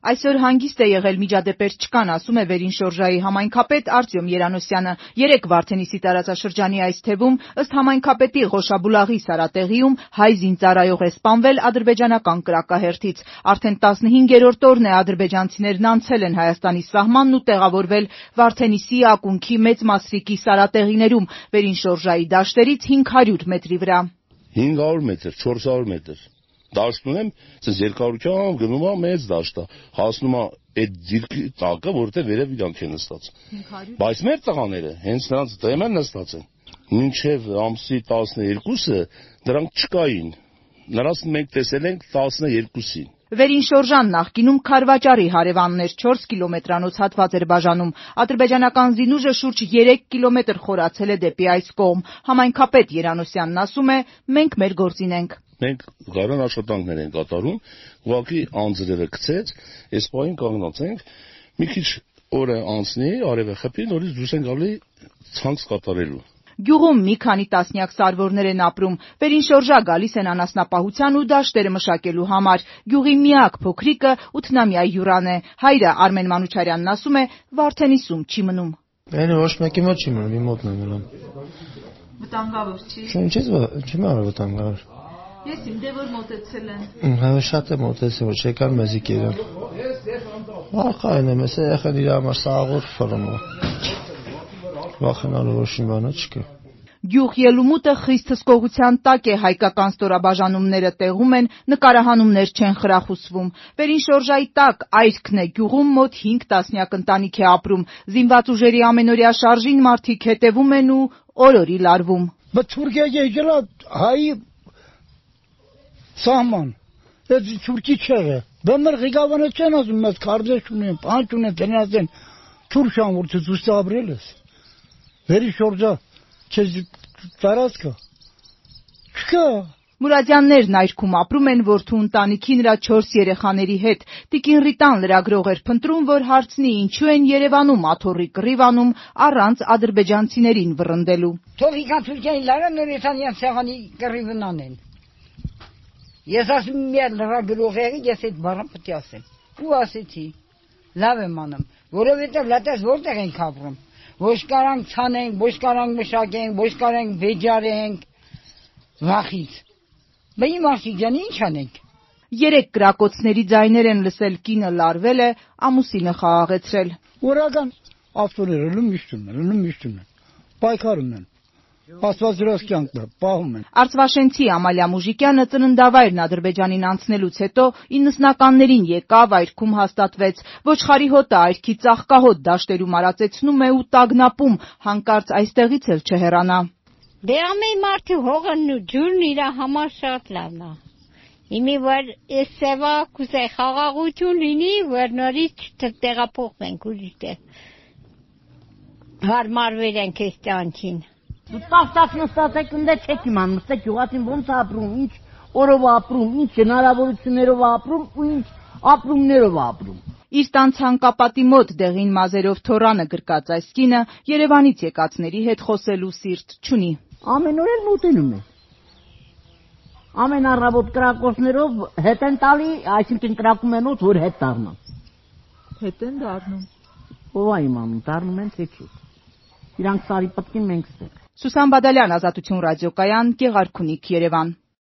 Այսօր հանգիստ է եղել, միջադեպեր չկան, ասում է Վերին Շորժայի համայնքապետ Արտյոմ Երանոսյանը։ Երեկ Վարդենիսի տարածաշրջանի այս թևում, ըստ համայնքապետի Ղոշաբուլաղի Սարատեղիում, հայ զինծառայող է սպանվել ադրբեջանական կրակահերթից։ Արդեն 15-րդ օրն է ադրբեջանցիներն անցել են Հայաստանի սահմանն ու տեղավորվել Վարդենիսի ակունքի Մեծ Մասրիկի Սարատեղիներում, Վերին Շորժայի դաշտերից 500 մետրի վրա։ 500 մետր, 400 մետր։ Դաշտ ունեմ, ցես երկարությամբ գնում եմ մեծ դաշտա, հասնում եմ այդ դիրքի տակը, որտեղ վերև իրանք են նստած։ Բայց մեր տղաները հենց նրանց դեմ են նստած են։ Մինչև ամսի 12-ը դրանք չկային։ Նրանց մենք տեսել ենք 12-ին։ Վերին Շորժան նախկինում Քարվաճարի հարևանն էր, 4 կիլոմետրանոց հատված էր բաժանում։ Ադրբեջանական զինուժը շուրջ 3 կիլոմետր խորացել է դեպի այս կողմ։ Համայնքապետ Երանոսյանն ասում է, մենք մեր գործին ենք։ Մենք գարան աշխատանքներ ենք կատարում, ուղղակի անձրևը գցեց, այս պահին կանգնած ենք, մի քիչ օրը անցնի, արևը խփի, նորից դուրս ենք գալի ցանց կատարելու։ Գյուղում մի քանի տասնյակ սարվորներ են ապրում։ Վերին Շորժա գալիս են անասնապահության ու դաշտերը մշակելու համար։ Գյուղի միակ փոքրիկը 8-ամյա Յուրան է։ Հայրը Արմեն Մանուչարյանն ասում է, Վարդենիսում չի մնում։ Այն ոչ մեկի մոտ չի մնում, մի մոտն է մնում։ Վտանգավոր չի։ Չի մարդ վտանգավոր։ Ես իմ դե որ մոտեցել են։ Հա շատ է մոտեցել, որ չեկան մեզի կերան։ Ախայն է, մեզ եղել իր համար սաղոր ֆրոմը։ Վախենալու ոչ մի բան չկա։ Գյուղ ելումուտը խիստ հսկողության տակ է, հայկական ստորաբաժանումները տեղում են, նկարահանումներ չեն խրախուսվում։ Վերին Շորժայի տակ այրքն է, գյուղում մոտ 5 տասնյակ ընտանիք է ապրում։ Զինված ուժերի ամենօրյա շարժին մարդիկ հետևում են ու օր-օրի լարվում։ Թուրքիա եկել հայ սահման, այդ թուրքի չեղը։ Բեմեր ղիգավանը չեն ասում, մեզ կարդեշ ունեն, պանչ ունեն, տնած են, թուրքյան որ դուս ապրել ես։ Վերին Շորժա, քեզ տարածքը չկա։ Մուրադյաններն այրքում ապրում են որդու ընտանիքի նրա 4 երեխաների հետ։ Տիկին Ռիտան լրագրող էր փնտրում, որ հարցնի ինչու են Երևանում աթոռի կռիվ անում առանց ադրբեջանցիներին վռնդելու։ Թող իքան Թուրքիայի լարան նորեթանյան սեղանի կռիվն անեն։ Ես ասում եմ լրագրողի, ես այդ բառը պետք է ասեմ։ Ու ասեցի, լավ եմ անում, որովհետև լատես որտեղ ենք ապրում։ Ոչ կարանք ցանենք, ոչ կարանք մշակենք, ոչ կարանք վեճարենք վախից։ Բայց իմ աղջիկ ջան, ինչ անենք։ 3 կրակոցների ձայներ են լսել, կինը լարվել է, ամուսինը խաղաղեցրել։ Օրական ավտոները լում միշտ են, պայքարում են։ Աստված դրած կյանք պահում են։ Արցվաշենցի Ամալիա Մուժիկյանը ծննդավայրն Ադրբեջանին անցնելուց հետո 90-ականներին եկավ, այրքում հաստատվեց։ Ոչխարի հոտը այրքի ծաղկահոտ դաշտերում արածեցնում է ու տագնապում, հանկարծ այստեղից էլ չհեռանա։ Դե ամեն մարդու հողն ու ջուրն իր համար շատ լավն է։ Իմի որ սեվա կուզե խաղաղություն լինի, որ նորից տեղափոխվենք ուրիշ տեղ։ Հարմար վերենք այս տանքին։ Տասնած նստած եք ընդ չեք իմանում, նստեք յուղացին ոնց ապրում, ինչ օրով ապրում, ինչ հնարավորություններով ապրում ու ինչ ապրումներով ապրում։ Իր տան ցանկապատի մոտ դեղին մազերով թորանը գրկած այս կինը Երևանից եկածների հետ խոսելու սիրտ չունի։ Ամեն օր էլ մոտենում է։ Ամեն առավոտ կրակոցներով հետ են տալի, այսինքն կրակում են որ հետ դառնան։ Հետ են դառնում։ Ո՞վ է իմանում, դառնում են թե չի։ Իրանք սարի պտկին մենք ստեղ։ Սուսան Բադալյան, Ազատություն ռադիոկայան, Գեղարքունիք, Երևան։